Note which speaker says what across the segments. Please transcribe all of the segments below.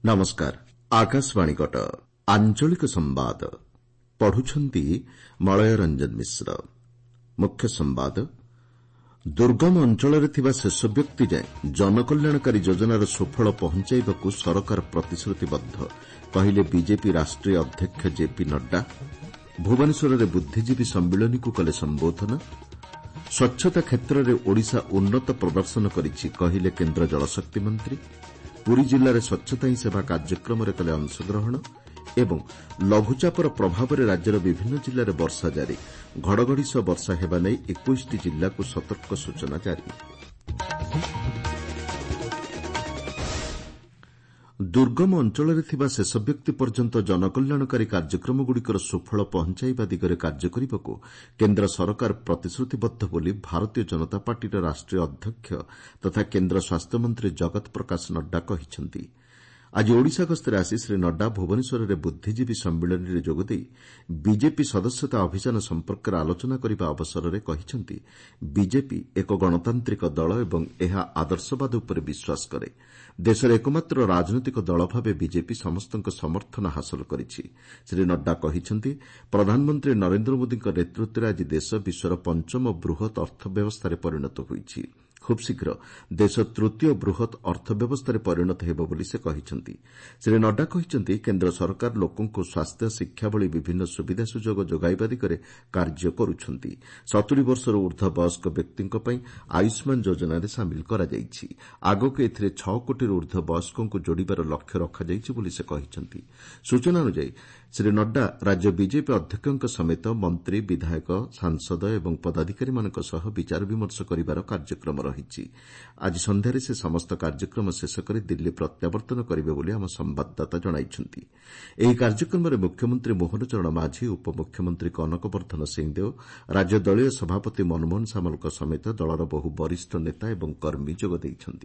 Speaker 1: नमस्कार आकाशवाणी कटक आंचलिक संवाद पढ़ुछंती मलय रंजन मिश्र। मुख्य संवाद दुर्गम अंचल शेष व्यक्ति जाए जनकल्याणकारी योजनार सुफल पहुंचाइबाकू सरकार प्रतिश्रुतिबद्ध कहले बीजेपी राष्ट्रीय अध्यक्ष जेपी नड्डा। भुवनेश्वर में बुद्धिजीवी सम्मिलन को कले संबोधन। स्वच्छता क्षेत्र में ओडिशा उन्नत प्रदर्शन करिछि कहले केन्द्र जलशक्ति मंत्री। पुरी जिले में स्वच्छता ही सेवा कार्यक्रम में कले अंशग्रहण एवं लघुचापर प्रभाव में राज्यर विभिन्न जिले में वर्षा जारी। घड़घड़ी सह वर्षा हेबा नै 21 जिला को सतर्क सूचना जारी। दुर्गम अंचल शेष व्यक्ति पर्यंत जनकल्याणकारी कार्यक्रमगुड़िकर सुफल पहुंचाइबा दिगरे कार्य करने केन्द्र सरकार प्रतिश्रुतिबद्ध बोली भारतीय जनता पार्टीर राष्ट्रीय अध्यक्ष तथा केन्द्र स्वास्थ्य मंत्री जगत प्रकाश नड्डा कहिसेंति। आज ओडिशा गस्तर आसी श्री नड्डा भुवनेश्वर में बुद्धिजीवी सम्मिलन में जोगदे बीजेपी सदस्यता अभियान संपर्क में आलोचना करने अवसर में कहिसेंति बीजेपी एक गणतांत्रिक दल एवं यह आदर्शवाद उपर विश्वास करे। देशर एकमात्र राजनैतिक दल भाव बीजेपी समस्त समर्थन हासिल करिछि। श्री नड्डा कहिसेंति प्रधानमंत्री नरेन्द्र मोदी नेतृत्व में आज देश विश्वर पंचम बृहत अर्थव्यवस्था परिणत होइछि। खूब शीघ्र देश तृतीय बृहत अर्थव्यवस्था परिणत हेबो बोली से कहिसेंति। श्री नड्डा कहिसेंति केन्द्र सरकार लोकंको स्वास्थ्य शिक्षा भली विभिन्न सुविधा सुजोग जोगाइबा दिगरे कार्य करुछंती। 70 वर्षर ऊर्ध्व वयस्क व्यक्तिंक पई आयुष्मान योजना रे शामिल करा जाइछि। आगोक एथिरे 6 कोटी ऊर्ध्व वयस्कंको जोड़िबार लक्ष्य रखा जाइछि बोली से कहिसेंति। सूचना अनुसार श्री नड्डा राज्य बीजेपी अध्यक्षक समेत मंत्री विधायक सांसद एवं पदाधिकारी मानक सह विचार विमर्श करिबार कार्यक्रम रहिछि। आज संध्यारे से समस्त कार्यक्रम शेष कर दिल्ली प्रत्यावर्तन करिबे बोली आम संवाददाता जणाइछन्ति। एही कार्यक्रम में मुख्यमंत्री मोहन चरण माझी, उपमुख्यमंत्री कनक वर्धन सिंहदेव, राज्य दलीय सभापति मनमोहन सामलक समेत दलर बहु वरिष्ठ नेता एवं कर्मी जोग दैछन्ति।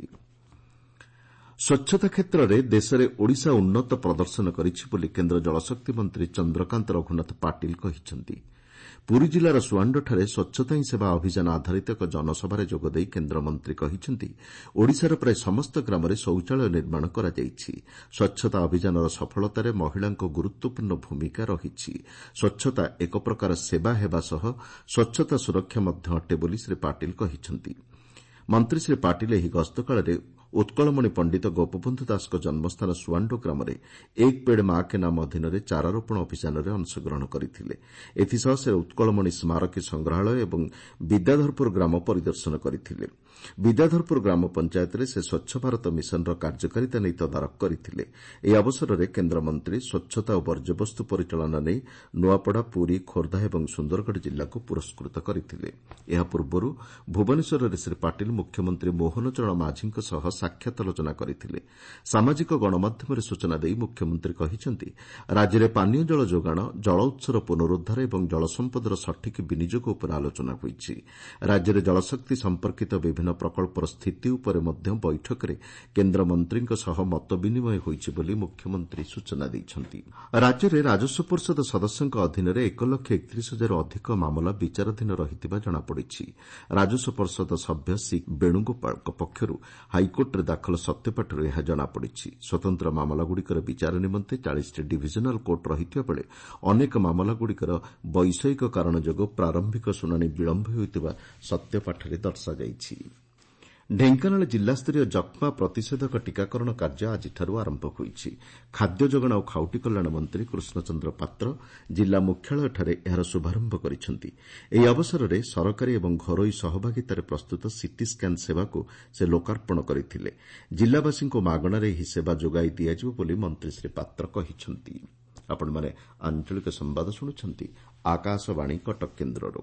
Speaker 1: स्वच्छता क्षेत्र में देश में ओडिशा उन्नत प्रदर्शन करिछि बोली केन्द्र जलशक्ति मंत्री चंद्रकांत रघुनाथ पाटिल कहिसेंति। पुरी जिलार सुआंडଠାରେ स्वच्छता ही सेवा अभियान आधारित एक जनसभा जोगदे केन्द्रमंत्री कहिसेंति ओडिशार प्राय समस्त ग्राम में शौचालय निर्माण करा जाइछि। स्वच्छता अभियानर सफलतार महिलांको गुरुत्वपूर्ण भूमिका रहिछि। स्वच्छता एक प्रकार सेवा हेबा सह स्वच्छता सुरक्षा मध्य अटे बोली श्री पाटिल कहिसेंति। मंत्री श्री पाटिल एही गस्त काल में उत्कलमणि पंडित गोपबंधु दास जन्मस्थान सुआंडो ग्राम में एक पेड़ मां के नाम अधीन चारारोपण अभियान में अंशग्रहण करते। एथिसह से उत्कलमणि स्मारकी संग्रहालय एवं विद्याधरपुर ग्राम परिदर्शन करते। विद्याधरपुर ग्राम पंचायत में से स्वच्छ भारत मिशन कार्यकारिता नहीं तदारख करते। यह अवसर में केन्द्रमंत्री स्वच्छता और वर्ज्यवस्तु परिचालना नहीं नुआपड़ा, पुरी, खोर्धा और सुंदरगढ़ जिला को पुरस्कृत करते। यह पूर्व भुवनेश्वर में श्री पाटिल मुख्यमंत्री मोहन चरण माझी सह साक्षात आलोचना करते। सामाजिक गणमाध्यम सूचना दे मुख्यमंत्री कहिसेंति राज्य में पानीय जल जोगाण, जल उत्सर पुनरुद्धार और जल संपदर सठिक विनियोग उपर आलोचना होइछि। राज्य में जलशक्ति संपर्कित विभिन्न प्रकल्पर स्थिति उपर मध्य बैठक में केन्द्रमंत्री सह मत विनिमय होइछि बोली मुख्यमंत्री सूचना दैछन्ति। राज्य में राजस्व परिषद सदस्यों अधीन 1,31,000 अधिक मामला विचाराधीन रहिथिबा जणापड़िछि। राजस्व परिषद सभ्य सी वेणुगोपाल पक्षर हाईकोर्ट रे दाखल सत्यपाठर यह जणापड़िछि। स्वतंत्र मामलागुड़िकर विचार निमंते 40 डिविजनाल कोर्ट रहिथिबा बेले अनेक मामलागुड़िकर वैषयिक कारण जोग प्रारंभिक शुणाणी विलंब होइतिबा सत्यपाठरे दर्शाଯାଇଛି। ढेंकानाल जिलास्तरीय जक्मा प्रतिषेधक टीकाकरण कार्य आजिठारू आरंभ होइछि। खाद्य जोगाण और खाउटी कल्याण मंत्री कृष्णचंद्र पात्र जिला मुख्यालयଠାରେ एହାର शुभारंभ କରିଛନ୍ତି। ଏହି ଅବସରରେ ସରକାରୀ ଏବଂ ଘରୋଇ ସହଭାଗିତାରେ ପ୍ରସ୍ତୁତ ସିଟି ସ୍କାନ୍ ସେବାକୁ ସେ ଲୋକାର୍ପଣ କରିଥିଲେ। ଜିଲ୍ଲାବାସୀଙ୍କୁ ମାଗଣାରେ ଏହି ସେବା ଯୋଗାଇ ଦିଆଯିବ ବୋଲି ମନ୍ତ୍ରୀ ଶ୍ରୀ ପାତ୍ର କହିଛନ୍ତି। ଆପଣମାନେ ଆଞ୍ଚଳିକ ସମ୍ବାଦ ଶୁଣୁଛନ୍ତି ଆକାଶବାଣୀ କଟକ କେନ୍ଦ୍ରରୁ।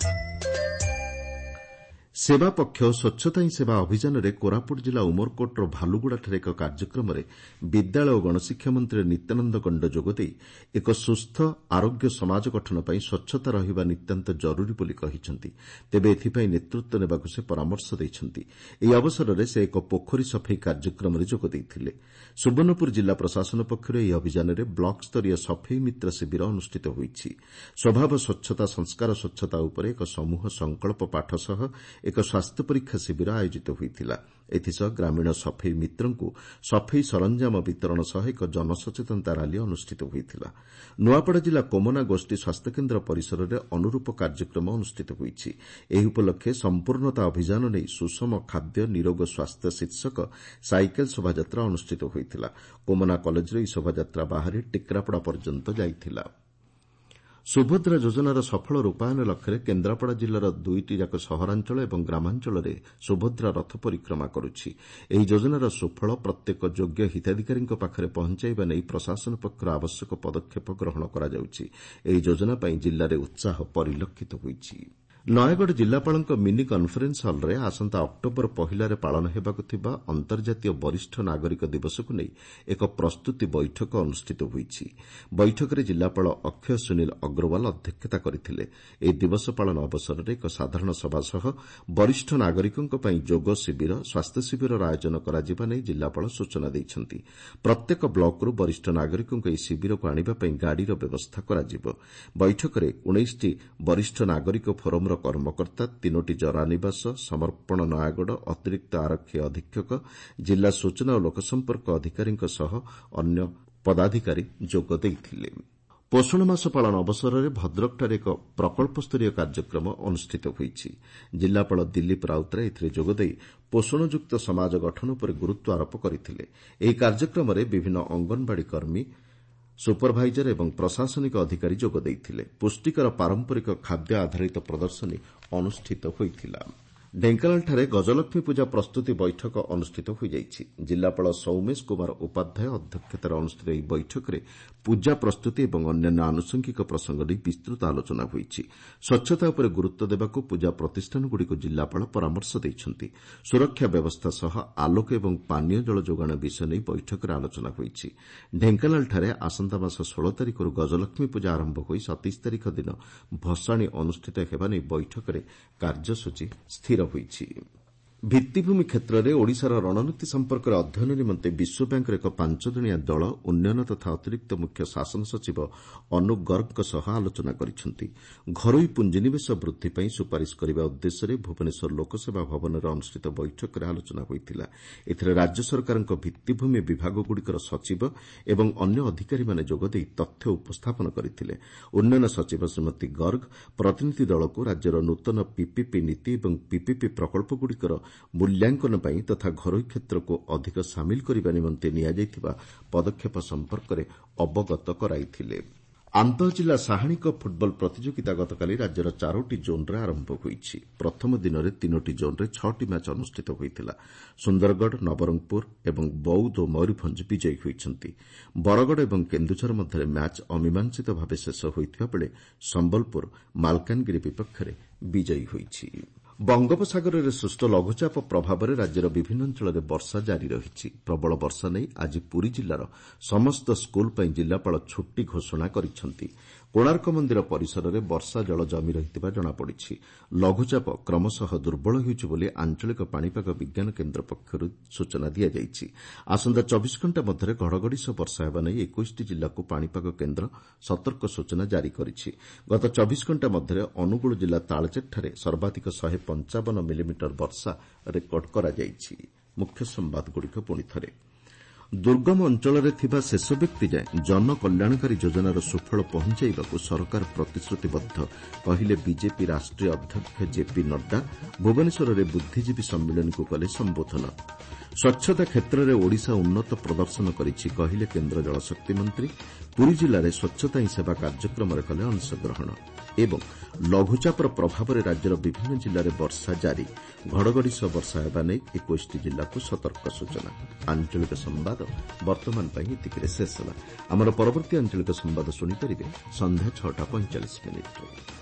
Speaker 1: सेवा पक्ष स्वच्छता ही सेवा अभियान में कोरापुट जिला उमरकोटर भालुगुड़ाଠାରେ एक कार्यक्रम में विद्यालय और गणशिक्षा मंत्री नित्यानंद गंड जोगदे एक सुस्थ आरोग्य समाज गठन पर स्वच्छता रहिबा नितांत जरूरी बोली कहिसेंति। तेबे एथिपाई नेतृत्व नेबाकु से परामर्श दैछन्ति। एही अवसर में से एक पोखरी सफाई कार्यक्रम में जोग दैथिले। सुवर्णपुर जिला प्रशासन पक्षर एही अभियान में ब्लॉक स्तरीय सफाई मित्र शिविर अनुष्ठित होइछि। स्वभाव स्वच्छता संस्कार स्वच्छता उपर एक समूह संकल्प पाठ सह एक स्वास्थ्य परीक्षा शिविर आयोजित होइथिला। ଏଥିସହ ଗ୍ରାମୀଣ ସଫେଇ ମିତ୍ରଙ୍କୁ ସଫେଇ ସରଞ୍ଜାମ ବିତରଣ ସହ ଏକ ଜନସଚେତନତା ରାଲି ଅନୁଷ୍ଠିତ ହୋଇଥିଲା। ନୂଆପଡ଼ା ଜିଲ୍ଲା କୋମନା ଗୋଷ୍ଠୀ ସ୍ୱାସ୍ଥ୍ୟକେନ୍ଦ୍ର ପରିସରରେ ଅନୁରୂପ କାର୍ଯ୍ୟକ୍ରମ ଅନୁଷ୍ଠିତ ହୋଇଛି। ଏହି ଉପଲକ୍ଷେ ସମ୍ପୂର୍ଣ୍ଣତା ଅଭିଯାନ ନେଇ ସୁଷମ ଖାଦ୍ୟ ନିରୋଗ ସ୍ୱାସ୍ଥ୍ୟ ଶୀର୍ଷକ ସାଇକେଲ ଶୋଭାଯାତ୍ରା ଅନୁଷ୍ଠିତ ହୋଇଥିଲା। କୋମନା କଲେଜରେ ଏହି ଶୋଭାଯାତ୍ରା ବାହାରି ଟିକରାପଡ଼ା ପର୍ଯ୍ୟନ୍ତ ଯାଇଥିଲା। ସୁଭଦ୍ରା ଯୋଜନାର ସଫଳ ରୂପାୟନ ଲକ୍ଷ୍ୟରେ କେନ୍ଦ୍ରାପଡ଼ା ଜିଲ୍ଲାର 2ଟି ଯାକ ସହରାଞ୍ଚଳ ଏବଂ ଗ୍ରାମାଞ୍ଚଳରେ ସୁଭଦ୍ରା ରଥ ପରିକ୍ରମା କରୁଛି। ଏହି ଯୋଜନାର ସୁଫଳ ପ୍ରତ୍ୟେକ ଯୋଗ୍ୟ ହିତାଧିକାରୀଙ୍କ ପାଖରେ ପହଞ୍ଚାଇବା ନେଇ ପ୍ରଶାସନ ପକ୍ଷରୁ ଆବଶ୍ୟକ ପଦକ୍ଷେପ ଗ୍ରହଣ କରାଯାଉଛି। ଏହି ଯୋଜନା ପାଇଁ ଜିଲ୍ଲାରେ ଉତ୍ସାହ ପରିଲକ୍ଷିତ ହୋଇଛି। ନୟାଗଡ଼ ଜିଲ୍ଲାପାଳଙ୍କ ମିନି କନ୍ଫରେନ୍ସ ହଲ୍ରେ ଆସନ୍ତା ଅକ୍ଟୋବର 1ରେ ପାଳନ ହେବାକୁ ଥିବା ଅନ୍ତର୍ଜାତୀୟ ବରିଷ୍ଠ ନାଗରିକ ଦିବସକୁ ନେଇ ଏକ ପ୍ରସ୍ତୁତି ବୈଠକ ଅନୁଷ୍ଠିତ ହୋଇଛି। ବୈଠକରେ ଜିଲ୍ଲାପାଳ ଅକ୍ଷୟ ସୁନୀଲ ଅଗ୍ରୱାଲ ଅଧ୍ୟକ୍ଷତା କରିଥିଲେ। ଏହି ଦିବସ ପାଳନ ଅବସରରେ ଏକ ସାଧାରଣ ସଭା ସହ ବରିଷ୍ଠ ନାଗରିକଙ୍କ ପାଇଁ ଯୋଗ ଶିବିର, ସ୍ୱାସ୍ଥ୍ୟ ଶିବିରର ଆୟୋଜନ କରାଯିବା ନେଇ ଜିଲ୍ଲାପାଳ ସୂଚନା ଦେଇଛନ୍ତି। ପ୍ରତ୍ୟେକ ବ୍ଲକରୁ ବରିଷ୍ଠ ନାଗରିକଙ୍କୁ ଏହି ଶିବିରକୁ ଆଣିବା ପାଇଁ ଗାଡ଼ିର ବ୍ୟବସ୍ଥା କରାଯିବ। ବୈଠକରେ 19ଟି ବରିଷ୍ଠ ନାଗରିକ ଫୋରମର କର୍ମକର୍ତ୍ତା, 3ଟି ଜରାନିବାସ, ସମର୍ପଣ ନୟାଗଡ଼ ଅତିରିକ୍ତ ଆରକ୍ଷୀ ଅଧୀକ୍ଷକ, ଜିଲ୍ଲା ସୂଚନା ଓ ଲୋକସମ୍ପର୍କ ଅଧିକାରୀଙ୍କ ସହ ଅନ୍ୟ ପଦାଧିକାରୀ ଯୋଗ ଦେଇଥିଲେ। ପୋଷଣ ମାସ ପାଳନ ଅବସରରେ ଭଦ୍ରକଠାରେ ଏକ ପ୍ରକଳ୍ପସ୍ତରୀୟ କାର୍ଯ୍ୟକ୍ରମ ଅନୁଷ୍ଠିତ ହୋଇଛି। ଜିଲ୍ଲାପାଳ ଦିଲ୍ଲୀପ ରାଉତରାୟ ଏଥିରେ ଯୋଗଦେଇ ପୋଷଣଯୁକ୍ତ ସମାଜ ଗଠନ ଉପରେ ଗୁରୁତ୍ୱ ଆରୋପ କରିଥିଲେ। ଏହି କାର୍ଯ୍ୟକ୍ରମରେ ବିଭିନ୍ନ ଅଙ୍ଗନବାଡି କର୍ମୀ, ସୁପରଭାଇଜର ଏବଂ ପ୍ରଶାସନିକ ଅଧିକାରୀ ଯୋଗ ଦେଇଥିଲେ। ପୁଷ୍ଟିକର ପାରମ୍ପରିକ ଖାଦ୍ୟ ଆଧାରିତ ପ୍ରଦର୍ଶନୀ ଅନୁଷ୍ଠିତ ହୋଇଥିଲା। ଢେଙ୍କାନାଳଠାରେ ଗଜଲକ୍ଷ୍ମୀ ପୂଜା ପ୍ରସ୍ତୁତି ବୈଠକ ଅନୁଷ୍ଠିତ ହୋଇଯାଇଛି। ଜିଲ୍ଲାପାଳ ସୌମେଶ କୁମାର ଉପାଧ୍ୟାୟ ଅଧ୍ୟକ୍ଷତାରେ ଅନୁଷ୍ଠିତ ଏହି ବୈଠକରେ ପୂଜା ପ୍ରସ୍ତୁତି ଏବଂ ଅନ୍ୟାନ୍ୟ ଆନୁଷଙ୍ଗିକ ପ୍ରସଙ୍ଗ ନେଇ ବିସ୍ତୃତ ଆଲୋଚନା ହୋଇଛି। ସ୍ୱଚ୍ଛତା ଉପରେ ଗୁରୁତ୍ୱ ଦେବାକୁ ପୂଜା ପ୍ରତିଷ୍ଠାନଗୁଡ଼ିକୁ ଜିଲ୍ଲାପାଳ ପରାମର୍ଶ ଦେଇଛନ୍ତି। ସୁରକ୍ଷା ବ୍ୟବସ୍ଥା ସହ ଆଲୋକ ଏବଂ ପାନୀୟ ଜଳ ଯୋଗାଣ ବିଷୟ ନେଇ ବୈଠକରେ ଆଲୋଚନା ହୋଇଛି। ଢେଙ୍କାନାଳଠାରେ ଆସନ୍ତା ମାସ 16 ତାରିଖରୁ ଗଜଲକ୍ଷ୍ମୀ ପୂଜା ଆରମ୍ଭ ହୋଇ 27 ତାରିଖ ଦିନ ଭସାଣୀ ଅନୁଷ୍ଠିତ ହେବା ନେଇ ବୈଠକରେ କାର୍ଯ୍ୟସୂଚୀ ସ୍ଥିର ହୋଇଛି। ଭିତ୍ତିଭୂମି କ୍ଷେତ୍ରରେ ଓଡ଼ିଶାର ରଣନୀତି ସମ୍ପର୍କରେ ଅଧ୍ୟୟନ ନିମନ୍ତେ ବିଶ୍ୱବ୍ୟାଙ୍କର ଏକ 5 ଜଣିଆ ଦଳ ଉନ୍ନୟନ ତଥା ଅତିରିକ୍ତ ମୁଖ୍ୟ ଶାସନ ସଚିବ ଅନୁପ ଗର୍ଗଙ୍କ ସହ ଆଲୋଚନା କରିଛନ୍ତି। ଘରୋଇ ପୁଞ୍ଜିନିବେଶ ବୃଦ୍ଧି ପାଇଁ ସୁପାରିଶ କରିବା ଉଦ୍ଦେଶ୍ୟରେ ଭୁବନେଶ୍ୱର ଲୋକସେବା ଭବନରେ ଅନୁଷ୍ଠିତ ବୈଠକରେ ଆଲୋଚନା ହୋଇଥିଲା। ଏଥିରେ ରାଜ୍ୟ ସରକାରଙ୍କ ଭିତ୍ତିଭୂମି ବିଭାଗଗୁଡ଼ିକର ସଚିବ ଏବଂ ଅନ୍ୟ ଅଧିକାରୀମାନେ ଯୋଗଦେଇ ତଥ୍ୟ ଉପସ୍ଥାପନ କରିଥିଲେ। ଉନ୍ନୟନ ସଚିବ ଶ୍ରୀମତୀ ଗର୍ଗ ପ୍ରତିନିଧି ଦଳକୁ ରାଜ୍ୟର ନୂତନ ପିପିପି ନୀତି ଏବଂ ପିପିପି ପ୍ରକଳ୍ପଗୁଡ଼ିକର ମୂଲ୍ୟାଙ୍କନ ପାଇଁ ତଥା ଘରୋଇ କ୍ଷେତ୍ରକୁ ଅଧିକ ସାମିଲ କରିବା ନିମନ୍ତେ ନିଆଯାଇଥିବା ପଦକ୍ଷେପ ସମ୍ପର୍କରେ ଅବଗତ କରାଇଥିଲେ। ଆନ୍ତଃଜିଲ୍ଲା ସାହାଣୀ କପ୍ ଫୁଟବଲ ପ୍ରତିଯୋଗିତା ଗତକାଲି ରାଜ୍ୟର 4ଟି ଜୋନ୍ରେ ଆରମ୍ଭ ହୋଇଛି। ପ୍ରଥମ ଦିନରେ 3ଟି ଜୋନ୍ରେ 6ଟି ମ୍ୟାଚ୍ ଅନୁଷ୍ଠିତ ହୋଇଥିଲା। ସୁନ୍ଦରଗଡ଼, ନବରଙ୍ଗପୁର ଏବଂ ବୌଦ୍ଧ ଓ ମୟୂରଭଞ୍ଜ ବିଜୟୀ ହୋଇଛନ୍ତି। ବରଗଡ଼ ଏବଂ କେନ୍ଦୁଝର ମଧ୍ୟରେ ମ୍ୟାଚ୍ ଅମୀମାଂସିତ ଭାବେ ଶେଷ ହୋଇଥିବା ବେଳେ ସମ୍ବଲପୁର ମାଲକାନଗିରି ବିପକ୍ଷରେ ବିଜୟୀ ହୋଇଛି। ବଙ୍ଗୋପସାଗରରେ ସୃଷ୍ଟ ଲଘୁଚାପ ପ୍ରଭାବରେ ରାଜ୍ୟର ବିଭିନ୍ନ ଅଞ୍ଚଳରେ ବର୍ଷା ଜାରି ରହିଛି। ପ୍ରବଳ ବର୍ଷା ନେଇ ଆଜି ପୁରୀ ଜିଲ୍ଲାର ସମସ୍ତ ସ୍କୁଲ ପାଇଁ ଜିଲ୍ଲାପାଳ ଛୁଟି ଘୋଷଣା କରିଛନ୍ତି। କୋଣାର୍କ ମନ୍ଦିର ପରିସରରେ ବର୍ଷା ଜଳ ଜମି ରହିଥିବା ଜଣାପଡ଼ିଛି। ଲଘୁଚାପ କ୍ରମଶଃ ଦୁର୍ବଳ ହେଉଛି ବୋଲି ଆଞ୍ଚଳିକ ପାଣିପାଗ ବିଜ୍ଞାନ କେନ୍ଦ୍ର ପକ୍ଷରୁ ସୂଚନା ଦିଆଯାଇଛି। ଆସନ୍ତା 24 ଘଣ୍ଟା ମଧ୍ୟରେ ଘଡ଼ଘଡ଼ି ସହ ବର୍ଷା ହେବା ନେଇ 21ଟି ଜିଲ୍ଲାକୁ ପାଣିପାଗ କେନ୍ଦ୍ର ସତର୍କ ସୂଚନା ଜାରି କରିଛି। ଗତ 24 ଘଣ୍ଟା ମଧ୍ୟରେ ଅନୁଗୁଳ ଜିଲ୍ଲା ତାଳଚେରଠାରେ ସର୍ବାଧିକ 155 ମିଲିମିଟର ବର୍ଷା ରେକର୍ଡ କରାଯାଇଛି। ମୁଖ୍ୟ ସମ୍ବାଦଗୁଡ଼ିକ ପୁଣିଥରେ। ଦୁର୍ଗମ ଅଞ୍ଚଳରେ ଥିବା ଶେଷ ବ୍ୟକ୍ତି ଯାଏଁ ଜନକଲ୍ୟାଣକାରୀ ଯୋଜନାର ସୁଫଳ ପହଞ୍ଚାଇବାକୁ ସରକାର ପ୍ରତିଶ୍ରୁତିବଦ୍ଧ, କହିଲେ ବିଜେପି ରାଷ୍ଟ୍ରୀୟ ଅଧ୍ୟକ୍ଷ ଜେପି ନଡ୍ଡା। ଭୁବନେଶ୍ୱରରେ ବୁଦ୍ଧିଜୀବୀ ସମ୍ମିଳନୀକୁ କଲେ ସମ୍ବୋଧନ। ସ୍ୱଚ୍ଛତା କ୍ଷେତ୍ରରେ ଓଡ଼ିଶା ଉନ୍ନତ ପ୍ରଦର୍ଶନ କରିଛି, କହିଲେ କେନ୍ଦ୍ର ଜଳଶକ୍ତି ମନ୍ତ୍ରୀ। ପୁରୀ ଜିଲ୍ଲାରେ ସ୍ୱଚ୍ଛତା ହିଁ ସେବା କାର୍ଯ୍ୟକ୍ରମରେ କଲେ ଅଂଶଗ୍ରହଣ। ଏବଂ ଲଘୁଚାପର ପ୍ରଭାବରେ ରାଜ୍ୟର ବିଭିନ୍ନ ଜିଲ୍ଲାରେ ବର୍ଷା ଜାରି, ଘଡ଼ଘଡ଼ି ସହ ବର୍ଷା ହେବା ନେଇ 21ଟି ଜିଲ୍ଲାକୁ ସତର୍କ ସୂଚନା। ଆଞ୍ଚଳିକ ସମ୍ବାଦ ବର୍ତ୍ତମାନ ପାଇଁ ଏତିକିରେ ଶେଷ ହେଲା। ଆମର ପରବର୍ତ୍ତୀ ଆଞ୍ଚଳିକ ସମ୍ବାଦ ଶୁଣିପାରିବେ ସନ୍ଧ୍ୟା 6:45